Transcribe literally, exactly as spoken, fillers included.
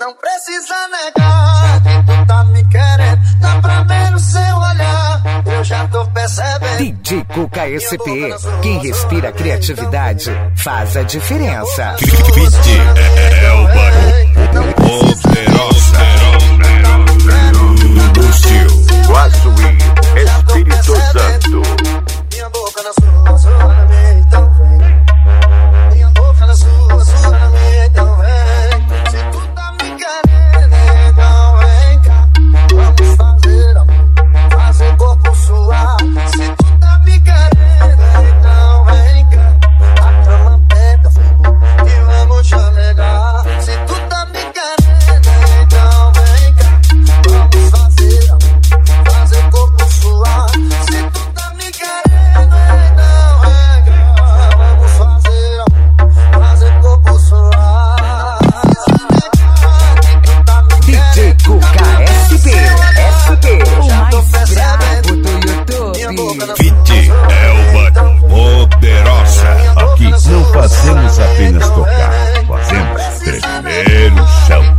Não precisa negar que tu tá me querendo. Dá pra ver no seu olhar, eu já tô percebendo. D J Cuca S P, quem respira criatividade faz a diferença. Fit é o barulho poderosa Lúcio Guaçuí, Espírito Santo. Minha boca na sua, sua na minha, então vem. Minha boca na sua, sua na minha, então vem. Se tu tá me querendo, então vem cá. Vamos fazer amor, fazer corpo suar. Se tu tá me querendo, então vem cá. A cama pega fogo e vamos chamegar. Se tu tá me querendo, então vem cá. Vamos fazer amor, fazer corpo suar. Se tu tá me querendo, então vem cá. Vamos fazer amor, fazer corpo suar. D J Cuca S P, S P, o mais brabo do YouTube. Fit é o barulho poderosa. Aqui não fazemos apenas tocar, fazemos tremer o chão.